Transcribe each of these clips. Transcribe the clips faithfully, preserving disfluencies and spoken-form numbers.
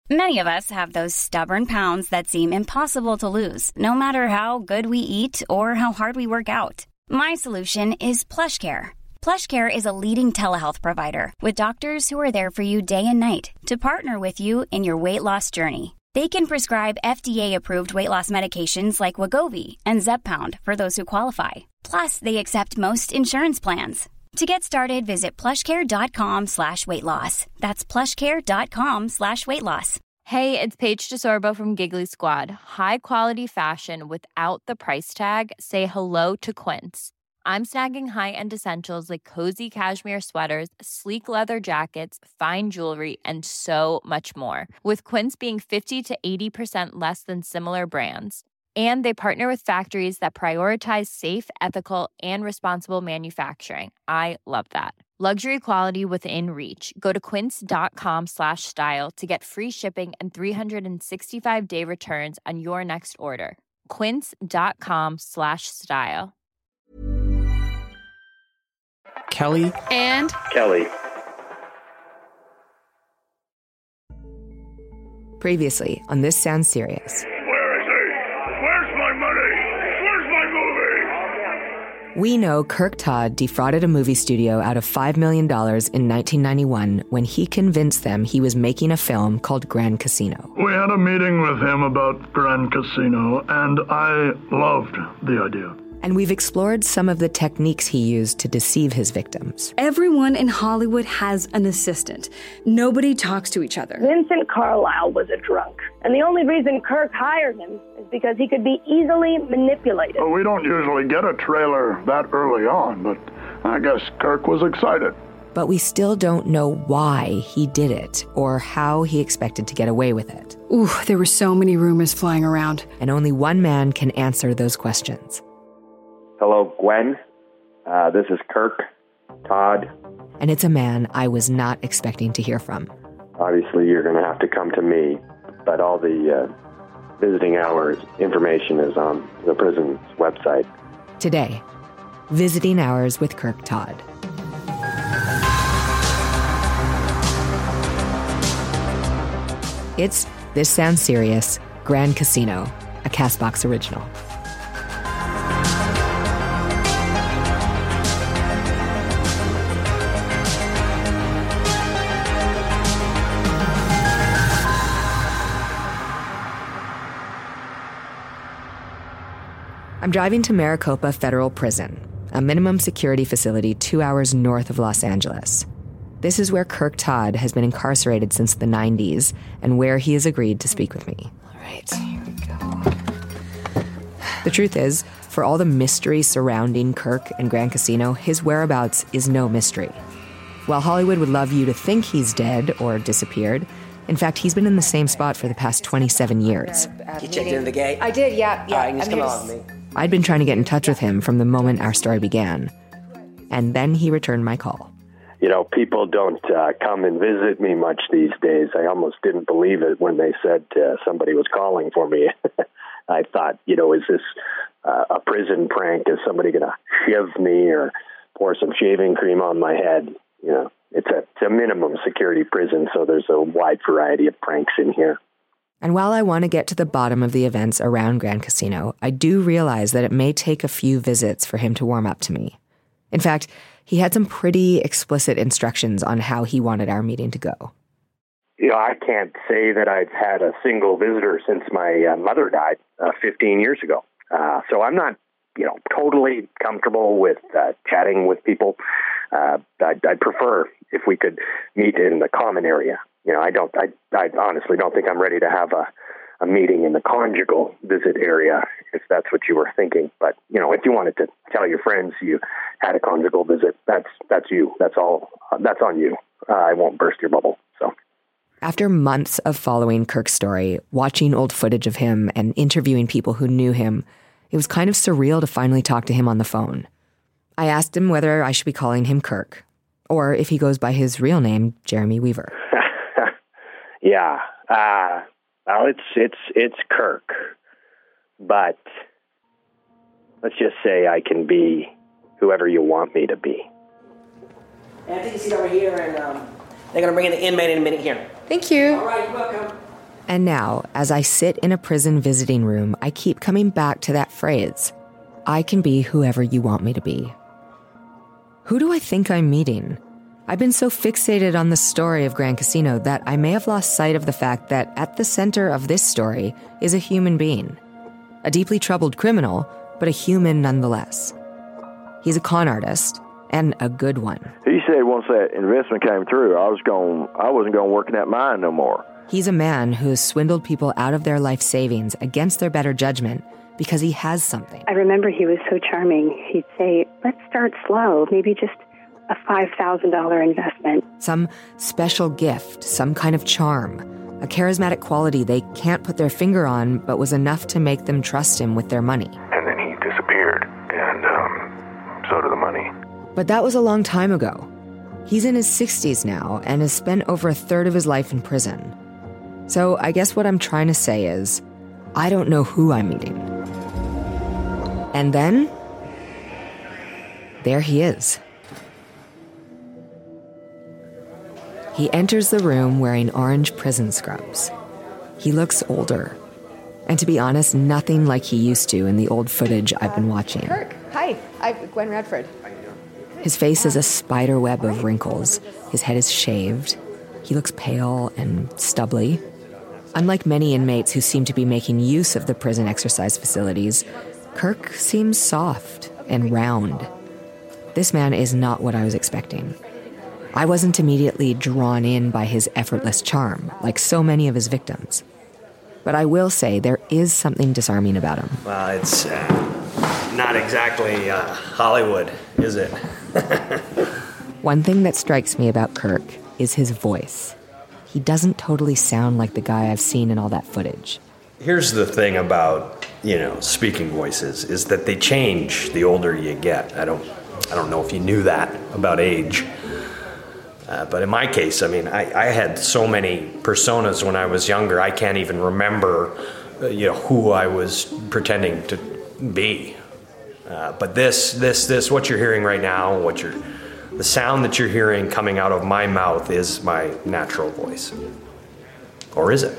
Many of us have those stubborn pounds that seem impossible to lose, no matter how good we eat or how hard we work out. My solution is PlushCare. PlushCare is a leading telehealth provider with doctors who are there for you day and night to partner with you in your weight loss journey. They can prescribe F D A-approved weight loss medications like Wegovy and Zepbound for those who qualify. Plus, they accept most insurance plans. To get started, visit plushcare.com slash weight loss. That's plushcare.com slash weight loss. Hey, it's Paige DeSorbo from Giggly Squad. High quality fashion without the price tag. Say hello to Quince. I'm snagging high-end essentials like cozy cashmere sweaters, sleek leather jackets, fine jewelry, and so much more. With Quince being fifty to eighty percent less than similar brands. And they partner with factories that prioritize safe, ethical, and responsible manufacturing. I love that. Luxury quality within reach. Go to quince.com slash style to get free shipping and three sixty-five day returns on your next order. Quince.com slash style. Kelly and Kelly. Previously on This Sounds Serious. Where is he? Where's my money? Where's my movie? We know Kirk Todd defrauded a movie studio out of five million dollars in nineteen ninety-one when he convinced them he was making a film called Grand Casino. We had a meeting with him about Grand Casino, and I loved the idea. And we've explored some of the techniques he used to deceive his victims. Everyone in Hollywood has an assistant. Nobody talks to each other. Vincent Carlisle was a drunk, and the only reason Kirk hired him is because he could be easily manipulated. Well, we don't usually get a trailer that early on, but I guess Kirk was excited. But we still don't know why he did it or how he expected to get away with it. Ooh, there were so many rumors flying around. And only one man can answer those questions. Hello, Gwen. Uh, this is Kirk Todd. And it's a man I was not expecting to hear from. Obviously, you're going to have to come to me, but all the uh, visiting hours information is on the prison's website. Today, Visiting Hours with Kirk Todd. It's This Sounds Serious, Grand Casino, a CastBox original. I'm driving to Maricopa Federal Prison, a minimum security facility two hours north of Los Angeles. This is where Kirk Todd has been incarcerated since the nineties and where he has agreed to speak with me. All right, here we go. The truth is, for all the mystery surrounding Kirk and Grand Casino, his whereabouts is no mystery. While Hollywood would love you to think he's dead or disappeared, in fact, he's been in the same spot for the past twenty-seven years. You checked into the gate? I did, yeah. yeah. All right, just I'm come here along to... with me. I'd been trying to get in touch with him from the moment our story began. And then he returned my call. You know, people don't uh, come and visit me much these days. I almost didn't believe it when they said uh, somebody was calling for me. I thought, you know, is this uh, a prison prank? Is somebody going to shiv me or pour some shaving cream on my head? You know, it's a, it's a minimum security prison, so there's a wide variety of pranks in here. And while I want to get to the bottom of the events around Grand Casino, I do realize that it may take a few visits for him to warm up to me. In fact, he had some pretty explicit instructions on how he wanted our meeting to go. You know, I can't say that I've had a single visitor since my uh, mother died uh, fifteen years ago. Uh, so I'm not, you know, totally comfortable with uh, chatting with people. Uh, I'd, I'd prefer if we could meet in the common area. You know, I don't, I, I honestly don't think I'm ready to have a, a meeting in the conjugal visit area, if that's what you were thinking. But, you know, if you wanted to tell your friends you had a conjugal visit, that's, that's you. That's all, uh, that's on you. Uh, I won't burst your bubble, so. After months of following Kirk's story, watching old footage of him and interviewing people who knew him, it was kind of surreal to finally talk to him on the phone. I asked him whether I should be calling him Kirk, or if he goes by his real name, Jeremy Weaver. Yeah, uh, well, it's it's it's Kirk, but let's just say I can be whoever you want me to be. And I think you sit over here, and um, they're going to bring in the inmate in a minute here. Thank you. All right, you're welcome. And now, as I sit in a prison visiting room, I keep coming back to that phrase, I can be whoever you want me to be. Who do I think I'm meeting? I've been so fixated on the story of Grand Casino that I may have lost sight of the fact that at the center of this story is a human being. A deeply troubled criminal, but a human nonetheless. He's a con artist, and a good one. He said once that investment came through, I was going, I wasn't going to work in that mine no more. He's a man who has swindled people out of their life savings against their better judgment because he has something. I remember he was so charming. He'd say, let's start slow, maybe just a five thousand dollars investment. Some special gift, some kind of charm, a charismatic quality they can't put their finger on, but was enough to make them trust him with their money. And then he disappeared, and um, so did the money. But that was a long time ago. He's in his sixties now and has spent over a third of his life in prison. So I guess what I'm trying to say is, I don't know who I'm meeting. And then, there he is. He enters the room wearing orange prison scrubs. He looks older. And to be honest, nothing like he used to in the old footage I've been watching. Kirk, hi. I'm Gwen Radford. His face is a spider web of wrinkles. His head is shaved. He looks pale and stubbly. Unlike many inmates who seem to be making use of the prison exercise facilities, Kirk seems soft and round. This man is not what I was expecting. I wasn't immediately drawn in by his effortless charm, like so many of his victims. But I will say there is something disarming about him. Well, it's uh, not exactly uh, Hollywood, is it? One thing that strikes me about Kirk is his voice. He doesn't totally sound like the guy I've seen in all that footage. Here's the thing about, you know, speaking voices, is that they change the older you get. I don't, I don't know if you knew that about age. Uh, but in my case, I mean, I, I had so many personas when I was younger, I can't even remember, uh, you know, who I was pretending to be. Uh, but this, this, this, what you're hearing right now, what you're, the sound that you're hearing coming out of my mouth is my natural voice. Or is it?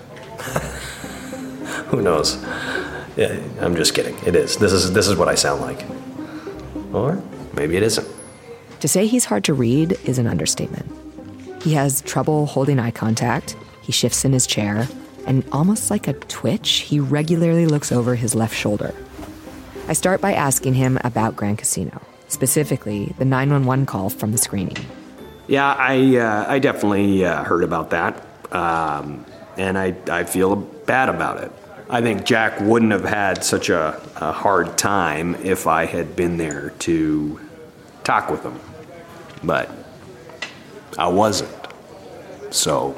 Who knows? Yeah, I'm just kidding. It is. This is this is what I sound like. Or maybe it isn't. To say he's hard to read is an understatement. He has trouble holding eye contact, he shifts in his chair, and almost like a twitch, he regularly looks over his left shoulder. I start by asking him about Grand Casino, specifically the nine one one call from the screening. Yeah, I uh, I definitely uh, heard about that, um, and I, I feel bad about it. I think Jack wouldn't have had such a, a hard time if I had been there to talk with him, but I wasn't. So,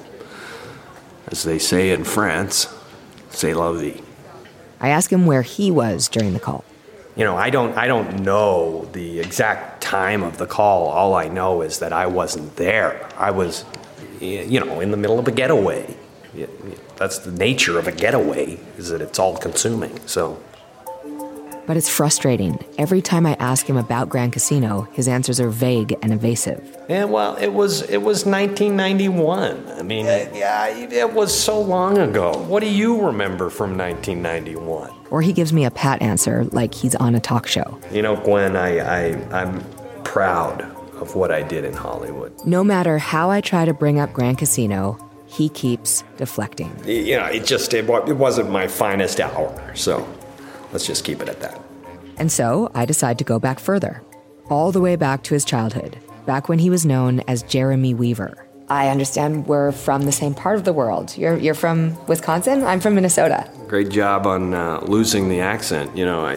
as they say in France, c'est la vie. I ask him where he was during the call. You know, I don't I don't know the exact time of the call. All I know is that I wasn't there. I was, you know, in the middle of a getaway. That's the nature of a getaway, is that it's all-consuming, so. But it's frustrating. Every time I ask him about Grand Casino, his answers are vague and evasive. Yeah, well, it was it was nineteen ninety-one. I mean, uh, yeah, it was so long ago. What do you remember from nineteen ninety-one? Or he gives me a pat answer like he's on a talk show. You know, Gwen, I, I, I'm proud of what I did in Hollywood. No matter how I try to bring up Grand Casino, he keeps deflecting. You know, it just, it, it wasn't my finest hour, so let's just keep it at that. And so I decide to go back further, all the way back to his childhood, back when he was known as Jeremy Weaver. I understand we're from the same part of the world. You're you're from Wisconsin? I'm from Minnesota. Great job on uh, losing the accent. You know, I,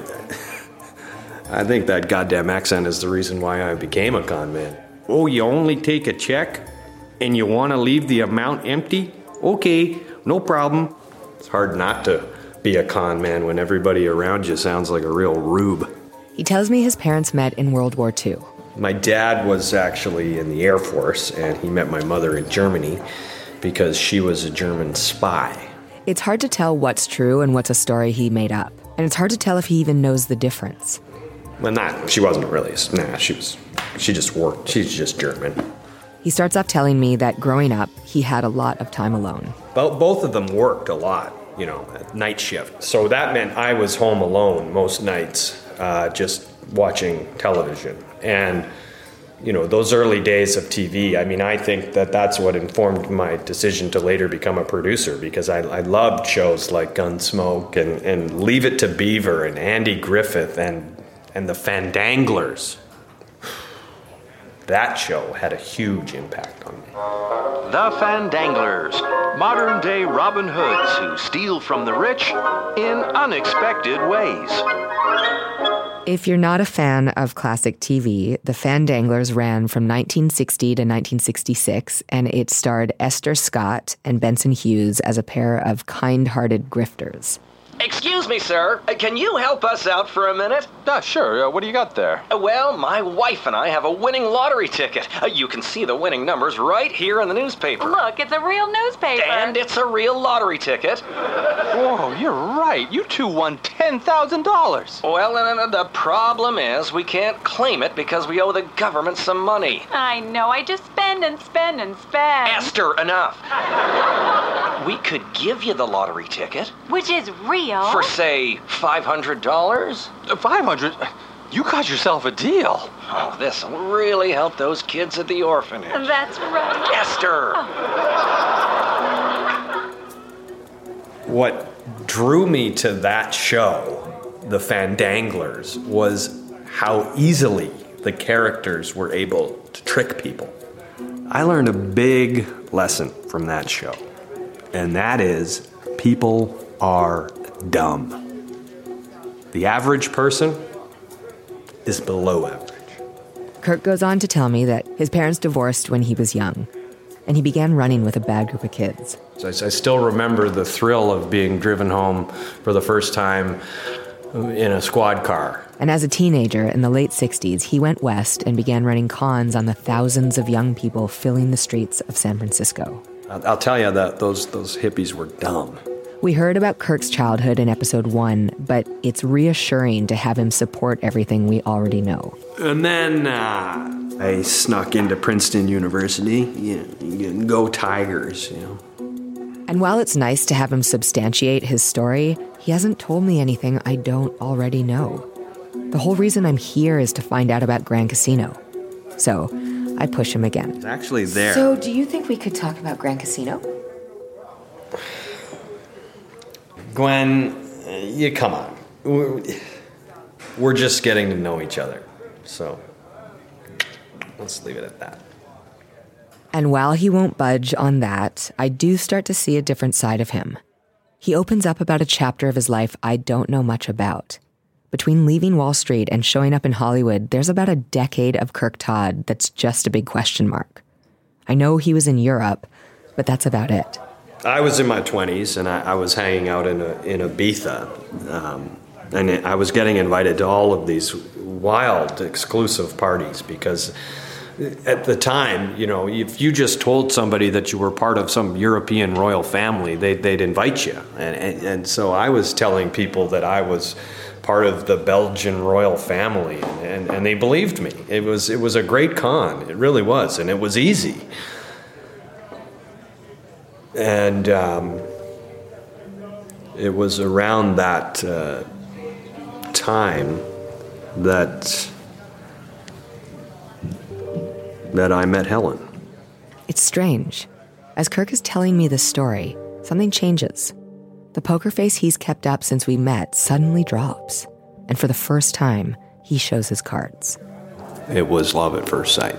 I think that goddamn accent is the reason why I became a con man. Oh, you only take a check and you want to leave the amount empty? Okay, no problem. It's hard not to be a con man when everybody around you sounds like a real rube. He tells me his parents met in World War Two. My dad was actually in the Air Force, and he met my mother in Germany because she was a German spy. It's hard to tell what's true and what's a story he made up. And it's hard to tell if he even knows the difference. Well, not, she wasn't really, nah, she was, she just worked, she's just German. He starts off telling me that growing up, he had a lot of time alone. Both both of them worked a lot, you know, at night shift. So that meant I was home alone most nights, uh, just watching television. And, you know, those early days of T V, I mean, I think that that's what informed my decision to later become a producer, because I, I loved shows like Gunsmoke and, and Leave It to Beaver and Andy Griffith and, and the Fandanglers. That show had a huge impact on me. The Fandanglers, modern-day Robin Hoods who steal from the rich in unexpected ways. If you're not a fan of classic T V, The Fandanglers ran from nineteen sixty to nineteen sixty-six, and it starred Esther Scott and Benson Hughes as a pair of kind-hearted grifters. Excuse me, sir. Uh, can you help us out for a minute? Uh, sure. Uh, what do you got there? Uh, well, my wife and I have a winning lottery ticket. Uh, you can see the winning numbers right here in the newspaper. Look, it's a real newspaper. And it's a real lottery ticket. Whoa, you're right. You two won ten thousand dollars. Well, uh, the problem is we can't claim it because we owe the government some money. I know. I just spend and spend and spend. Esther, enough. We could give you the lottery ticket. Which is real. For, say, five hundred dollars? five hundred dollars? You got yourself a deal. Oh, this will really help those kids at the orphanage. That's right. Esther! Oh. What drew me to that show, The Fandanglers, was how easily the characters were able to trick people. I learned a big lesson from that show, and that is people are dumb. The average person is below average. Kirk goes on to tell me that his parents divorced when he was young, and he began running with a bad group of kids. So I, I still remember the thrill of being driven home for the first time in a squad car. And as a teenager in the late sixties, he went west and began running cons on the thousands of young people filling the streets of San Francisco. I'll, I'll tell you that those those hippies were dumb. We heard about Kirk's childhood in episode one, but it's reassuring to have him support everything we already know. And then uh, I snuck into Princeton University. You know, go Tigers, you know. And while it's nice to have him substantiate his story, he hasn't told me anything I don't already know. The whole reason I'm here is to find out about Grand Casino. So I push him again. It's actually there. So do you think we could talk about Grand Casino? Gwen, you come on. We're, we're just getting to know each other. So let's leave it at that. And while he won't budge on that, I do start to see a different side of him. He opens up about a chapter of his life I don't know much about. Between leaving Wall Street and showing up in Hollywood, there's about a decade of Kirk Todd that's just a big question mark. I know he was in Europe, but that's about it. I was in my twenties, and I, I was hanging out in, a, in Ibiza. Um, and I was getting invited to all of these wild, exclusive parties because at the time, you know, if you just told somebody that you were part of some European royal family, they, they'd invite you. And, and, and so I was telling people that I was part of the Belgian royal family, and, and they believed me. It was, it was a great con. It really was, and it was easy. And um, it was around that uh, time that that I met Helen. It's strange. As Kirk is telling me this story, something changes. The poker face he's kept up since we met suddenly drops. And for the first time, he shows his cards. It was love at first sight.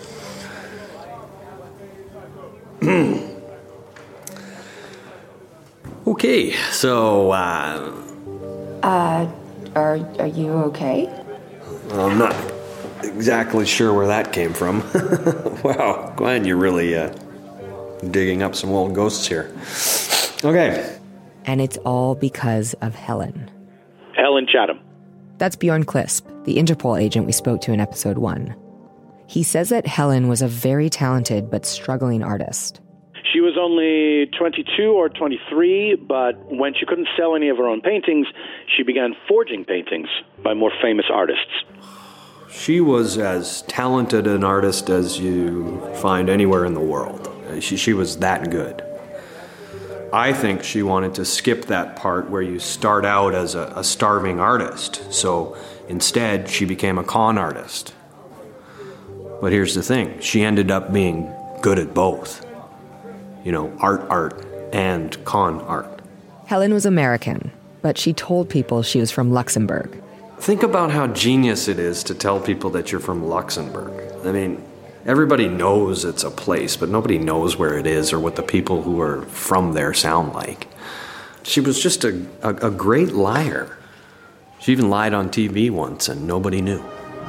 Okay, so, uh... Uh, are, are you okay? I'm not exactly sure where that came from. Wow, Glenn, you're really, uh, digging up some old ghosts here. Okay. And it's all because of Helen. Helen Chatham. That's Bjorn Clisp, the Interpol agent we spoke to in episode one. He says that Helen was a very talented but struggling artist. She was only twenty-two or twenty-three, but when she couldn't sell any of her own paintings, she began forging paintings by more famous artists. She was as talented an artist as you find anywhere in the world. She, she was that good. I think she wanted to skip that part where you start out as a, a starving artist. So instead, she became a con artist. But here's the thing. She ended up being good at both. You know, art, art, and con art. Helen was American, but she told people she was from Luxembourg. Think about how genius it is to tell people that you're from Luxembourg. I mean, everybody knows it's a place, but nobody knows where it is or what the people who are from there sound like. She was just a, a, a great liar. She even lied on T V once and nobody knew.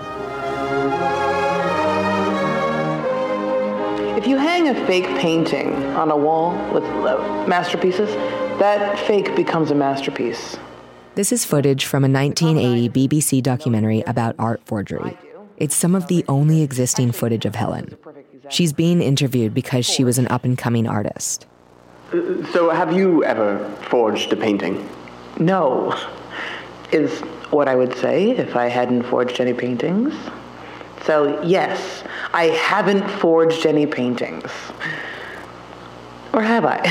If you hang a fake painting on a wall with uh, masterpieces, that fake becomes a masterpiece. This is footage from a nineteen eighty B B C documentary about art forgery. It's some of the only existing footage of Helen. She's being interviewed because she was an up-and-coming artist. So have you ever forged a painting? No, is what I would say if I hadn't forged any paintings. So yes, I haven't forged any paintings. Or have I?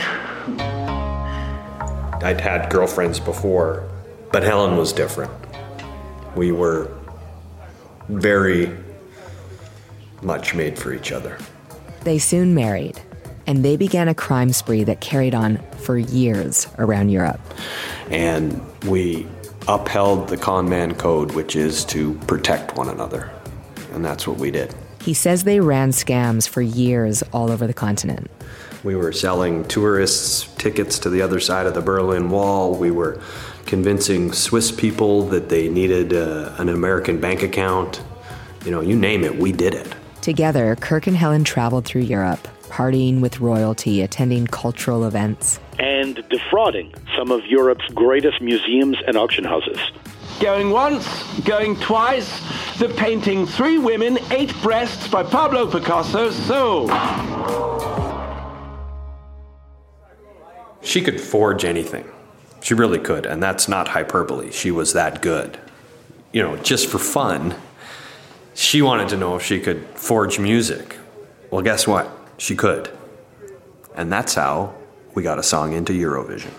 I'd had girlfriends before, but Helen was different. We were very much made for each other. They soon married, and they began a crime spree that carried on for years around Europe. And we upheld the con man code, which is to protect one another. And that's what we did. He says they ran scams for years all over the continent. We were selling tourists tickets to the other side of the Berlin Wall. We were convincing Swiss people that they needed uh, an American bank account. You know, you name it, we did it. Together, Kirk and Helen traveled through Europe, partying with royalty, attending cultural events, and defrauding some of Europe's greatest museums and auction houses. Going once, going twice, the painting Three Women, Eight Breasts by Pablo Picasso sold. She could forge anything. She really could, and that's not hyperbole. She was that good. You know, just for fun, she wanted to know if she could forge music. Well, guess what? She could. And that's how we got a song into Eurovision.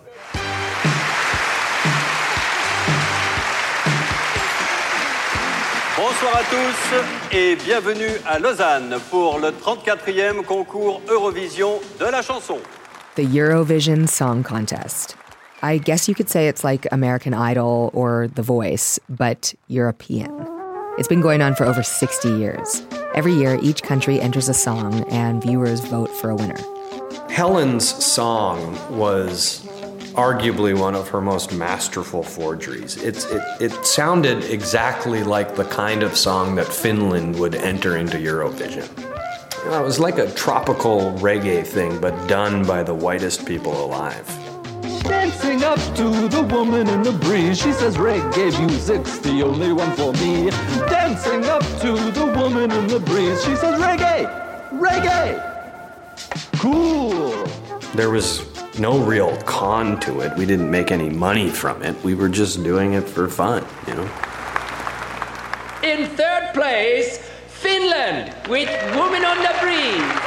Bonsoir à tous et bienvenue à Lausanne pour le trente-quatrième concours Eurovision de la chanson. The Eurovision Song Contest. I guess you could say it's like American Idol or The Voice, but European. It's been going on for over sixty years. Every year, each country enters a song and viewers vote for a winner. Helen's song was arguably one of her most masterful forgeries. It's, it, it sounded exactly like the kind of song that Finland would enter into Eurovision. You know, it was like a tropical reggae thing, but done by the whitest people alive. Dancing up to the woman in the breeze, she says reggae music's the only one for me. Dancing up to the woman in the breeze, she says reggae, reggae, cool. There was no real con to it. We didn't make any money from it. We were just doing it for fun, you know. In third place, Finland with Woman on the Breeze.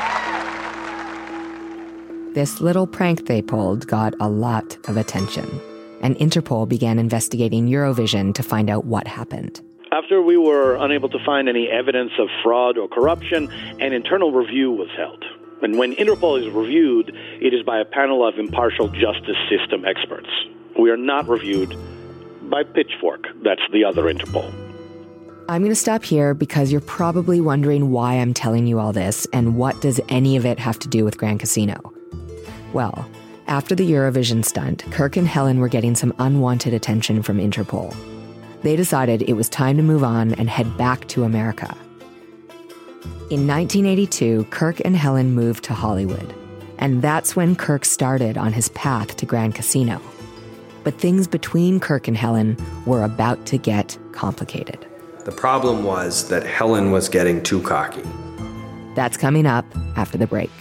This little prank they pulled got a lot of attention, and Interpol began investigating Eurovision to find out what happened. After we were unable to find any evidence of fraud or corruption, an internal review was held. And when Interpol is reviewed, it is by a panel of impartial justice system experts. We are not reviewed by Pitchfork. That's the other Interpol. I'm going to stop here because you're probably wondering why I'm telling you all this and what does any of it have to do with Grand Casino. Well, after the Eurovision stunt, Kirk and Helen were getting some unwanted attention from Interpol. They decided it was time to move on and head back to America. In nineteen eighty-two, Kirk and Helen moved to Hollywood, and that's when Kirk started on his path to Grand Casino. But things between Kirk and Helen were about to get complicated. The problem was that Helen was getting too cocky. That's coming up after the break.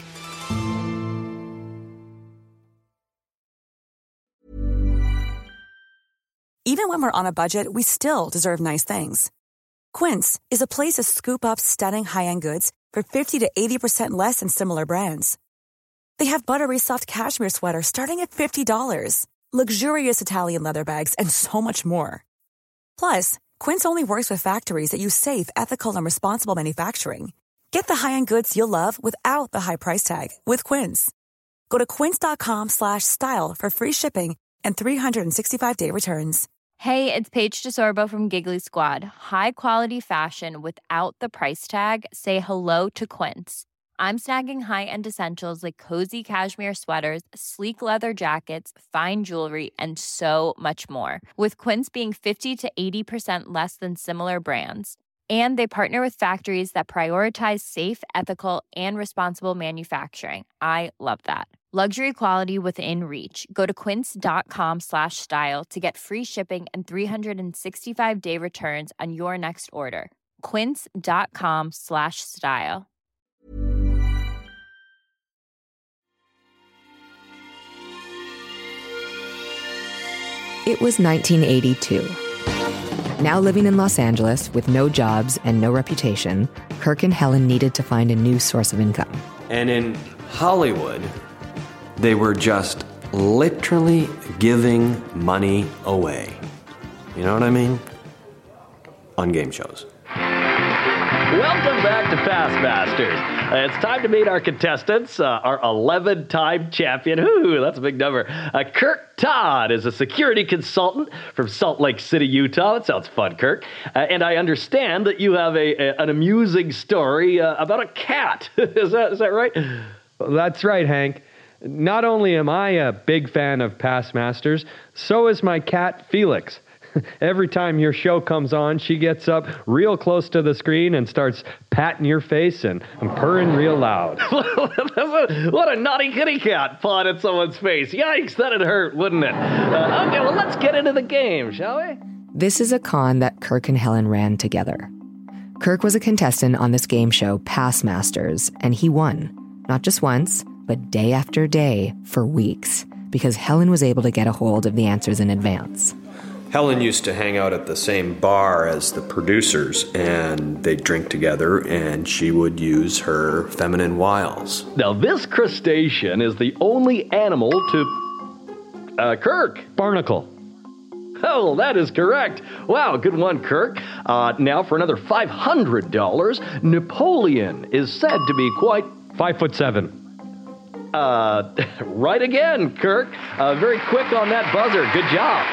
Even when we're on a budget, we still deserve nice things. Quince is a place to scoop up stunning high-end goods for fifty to eighty percent less than similar brands. They have buttery soft cashmere sweaters starting at fifty dollars, luxurious Italian leather bags, and so much more. Plus, Quince only works with factories that use safe, ethical, and responsible manufacturing. Get the high-end goods you'll love without the high price tag with Quince. Go to quince.com slash style for free shipping and three sixty-five day returns. Hey, it's Paige DeSorbo from Giggly Squad. High quality fashion without the price tag. Say hello to Quince. I'm snagging high-end essentials like cozy cashmere sweaters, sleek leather jackets, fine jewelry, and so much more. With Quince being fifty to eighty percent less than similar brands. And they partner with factories that prioritize safe, ethical, and responsible manufacturing. I love that. Luxury quality within reach. Go to quince.com slash style to get free shipping and three sixty-five day returns on your next order. Quince.com slash style. It was nineteen eighty-two. Now living in Los Angeles with no jobs and no reputation, Kirk and Helen needed to find a new source of income. And in Hollywood, they were just literally giving money away. You know what I mean? On game shows. Welcome back to Past Masters. Uh, it's time to meet our contestants. Uh, our eleven-time champion. Ooh, that's a big number. Uh, Kirk Todd is a security consultant from Salt Lake City, Utah. That sounds fun, Kirk. Uh, and I understand that you have a, a an amusing story uh, about a cat. is that is that right? Well, that's right, Hank. Not only am I a big fan of Past Masters, so is my cat, Felix. Every time your show comes on, she gets up real close to the screen and starts patting your face and, and purring real loud. What a naughty kitty cat pawing at someone's face. Yikes, that'd hurt, wouldn't it? Uh, okay, well, let's get into the game, shall we? This is a con that Kirk and Helen ran together. Kirk was a contestant on this game show, Past Masters, and he won. Not just once, but day after day for weeks, because Helen was able to get a hold of the answers in advance. Helen used to hang out at the same bar as the producers, and they'd drink together, and she would use her feminine wiles. Now, this crustacean is the only animal to... Uh, Kirk! Barnacle. Oh, that is correct. Wow, good one, Kirk. Uh, now, for another five hundred dollars, Napoleon is said to be quite... Five foot seven. Uh, right again, Kirk. Uh, very quick on that buzzer. Good job.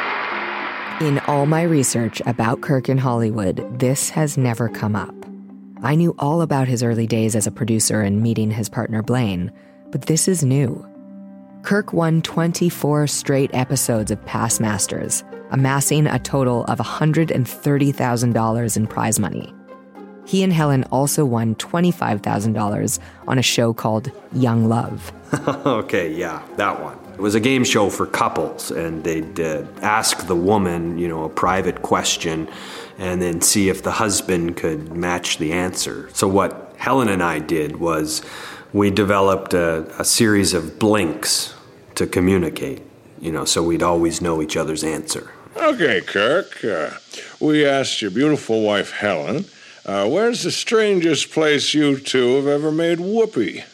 In all my research about Kirk in Hollywood, this has never come up. I knew all about his early days as a producer and meeting his partner Blaine, but this is new. Kirk won twenty-four straight episodes of Past Masters, amassing a total of one hundred thirty thousand dollars in prize money. He and Helen also won twenty-five thousand dollars on a show called Young Love. Okay, yeah, that one. It was a game show for couples, and they'd uh, ask the woman, you know, a private question, and then see if the husband could match the answer. So what Helen and I did was we developed a, a series of blinks to communicate, you know, so we'd always know each other's answer. Okay, Kirk, uh, we asked your beautiful wife, Helen, uh, where's the strangest place you two have ever made whoopee?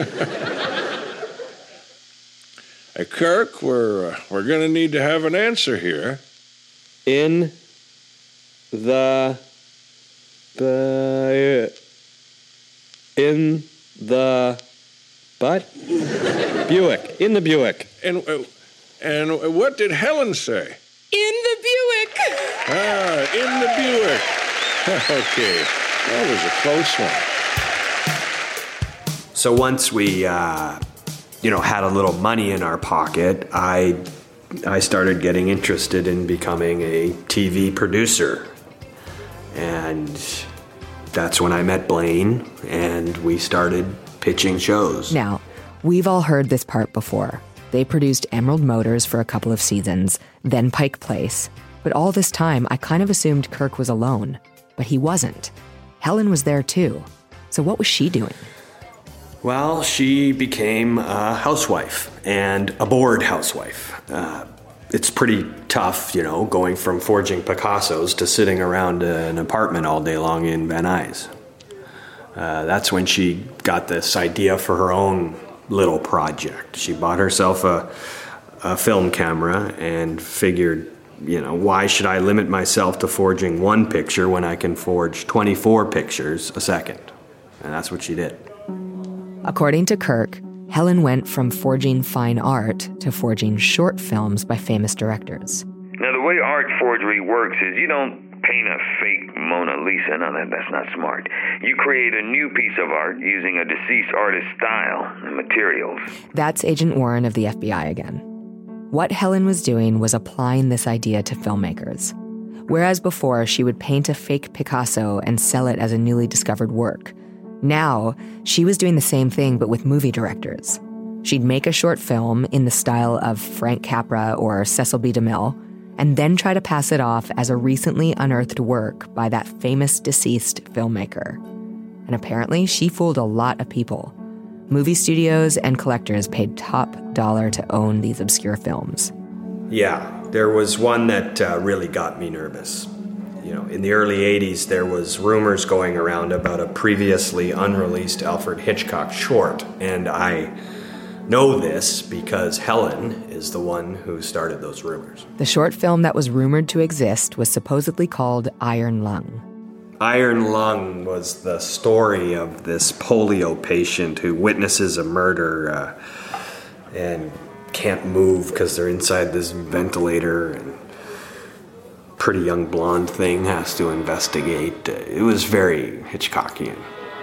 Hey, Kirk, we're, uh, we're going to need to have an answer here. In the... the... in the... butt? Buick. In the Buick. And, uh, and what did Helen say? In the Buick. Ah, in the Buick. Okay, that was a close one. So once we... Uh, you know, had a little money in our pocket, I I started getting interested in becoming a T V producer. And that's when I met Blaine, and we started pitching shows. Now, we've all heard this part before. They produced Emerald Motors for a couple of seasons, then Pike Place. But all this time, I kind of assumed Kirk was alone. But he wasn't. Helen was there too. So what was she doing? Well, she became a housewife, and a bored housewife. Uh, it's pretty tough, you know, going from forging Picassos to sitting around an apartment all day long in Van Nuys. Uh, that's when she got this idea for her own little project. She bought herself a, a film camera and figured, you know, why should I limit myself to forging one picture when I can forge twenty-four pictures a second? And that's what she did. According to Kirk, Helen went from forging fine art to forging short films by famous directors. Now, the way art forgery works is you don't paint a fake Mona Lisa. No, that, that's not smart. You create a new piece of art using a deceased artist's style and materials. That's Agent Warren of the F B I again. What Helen was doing was applying this idea to filmmakers. Whereas before she would paint a fake Picasso and sell it as a newly discovered work, now she was doing the same thing but with movie directors. She'd make a short film in the style of Frank Capra or Cecil B. DeMille, and then try to pass it off as a recently unearthed work by that famous deceased filmmaker. And apparently, she fooled a lot of people. Movie studios and collectors paid top dollar to own these obscure films. Yeah, there was one that uh, really got me nervous. You know, in the early eighties, there was rumors going around about a previously unreleased Alfred Hitchcock short, and I know this because Helen is the one who started those rumors. The short film that was rumored to exist was supposedly called Iron Lung. Iron Lung was the story of this polio patient who witnesses a murder uh, and can't move because they're inside this ventilator, and pretty young blonde thing has to investigate. It was very Hitchcockian.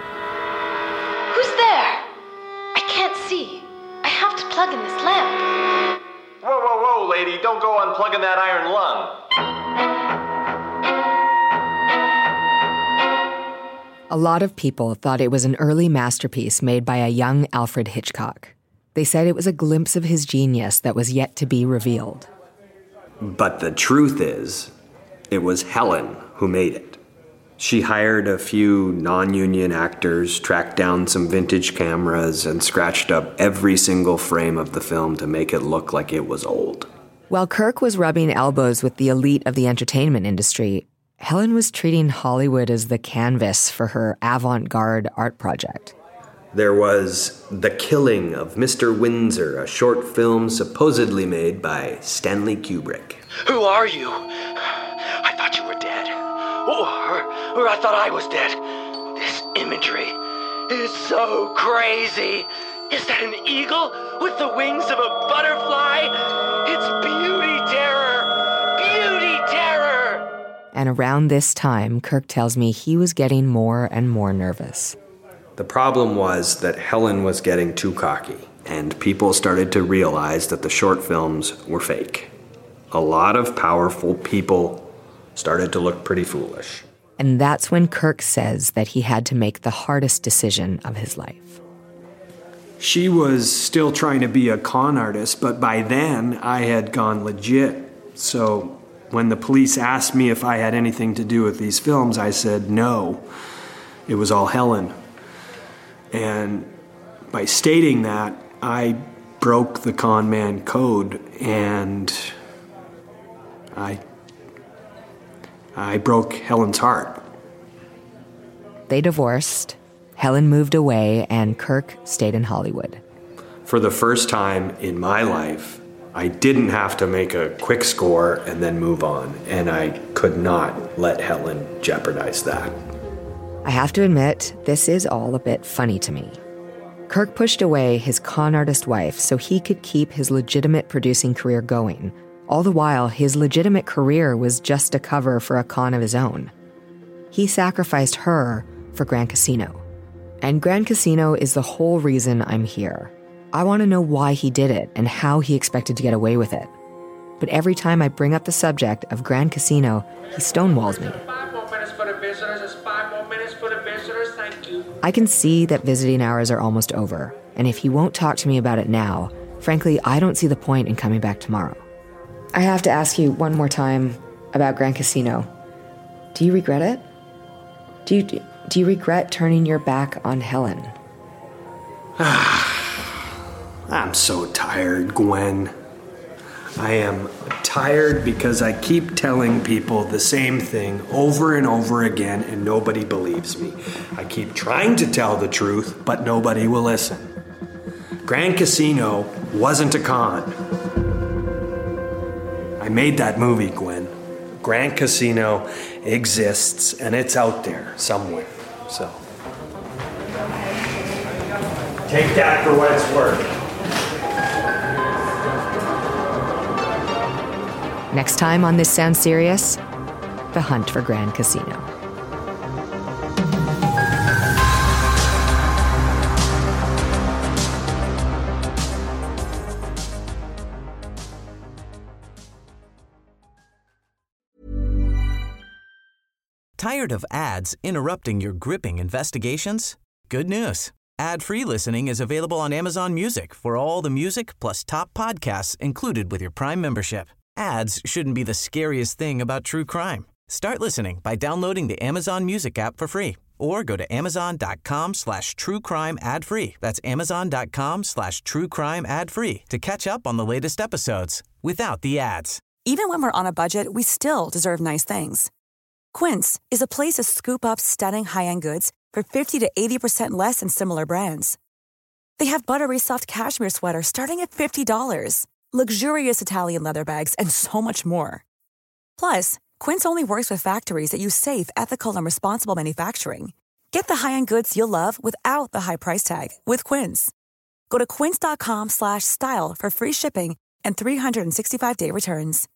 Who's there? I can't see. I have to plug in this lamp. Whoa, whoa, whoa, lady. Don't go unplugging that iron lung. A lot of people thought it was an early masterpiece made by a young Alfred Hitchcock. They said it was a glimpse of his genius that was yet to be revealed. But the truth is, it was Helen who made it. She hired a few non-union actors, tracked down some vintage cameras, and scratched up every single frame of the film to make it look like it was old. While Kirk was rubbing elbows with the elite of the entertainment industry, Helen was treating Hollywood as the canvas for her avant-garde art project. There was The Killing of Mister Windsor, a short film supposedly made by Stanley Kubrick. Who are you? I thought you were dead. Or, or I thought I was dead. This imagery is so crazy. Is that an eagle with the wings of a butterfly? It's beauty terror! Beauty terror! And around this time, Kirk tells me he was getting more and more nervous. The problem was that Helen was getting too cocky, and people started to realize that the short films were fake. A lot of powerful people started to look pretty foolish. And that's when Kirk says that he had to make the hardest decision of his life. She was still trying to be a con artist, but by then I had gone legit. So when the police asked me if I had anything to do with these films, I said no. It was all Helen. And by stating that, I broke the con man code, and I I broke Helen's heart. They divorced, Helen moved away, and Kirk stayed in Hollywood. For the first time in my life, I didn't have to make a quick score and then move on, and I could not let Helen jeopardize that. I have to admit, this is all a bit funny to me. Kirk pushed away his con artist wife so he could keep his legitimate producing career going. All the while, his legitimate career was just a cover for a con of his own. He sacrificed her for Grand Casino. And Grand Casino is the whole reason I'm here. I want to know why he did it and how he expected to get away with it. But every time I bring up the subject of Grand Casino, he stonewalls me. Five more minutes for the visitors. It's five more minutes for the visitors. Thank you. I can see that visiting hours are almost over, and if he won't talk to me about it now, frankly, I don't see the point in coming back tomorrow. I have to ask you one more time about Grand Casino. Do you regret it? Do you, do you regret turning your back on Helen? I'm so tired, Gwen. I am tired because I keep telling people the same thing over and over again and nobody believes me. I keep trying to tell the truth, but nobody will listen. Grand Casino wasn't a con. I made that movie, Gwen. Grand Casino exists and it's out there somewhere. So take that for what it's worth. Next time on This Sounds Serious, the hunt for Grand Casino. Tired of ads interrupting your gripping investigations? Good news. Ad-free listening is available on Amazon Music for all the music plus top podcasts included with your Prime membership. Ads shouldn't be the scariest thing about true crime. Start listening by downloading the Amazon Music app for free or go to amazon.com slash true crime ad free. That's amazon.com slash true crime ad free to catch up on the latest episodes without the ads. Even when we're on a budget, we still deserve nice things. Quince is a place to scoop up stunning high-end goods for fifty to eighty percent less than similar brands. They have buttery soft cashmere sweaters starting at fifty dollars. Luxurious Italian leather bags, and so much more. Plus, Quince only works with factories that use safe, ethical, and responsible manufacturing. Get the high-end goods you'll love without the high price tag with Quince. Go to quince.com slash style for free shipping and three sixty-five day returns.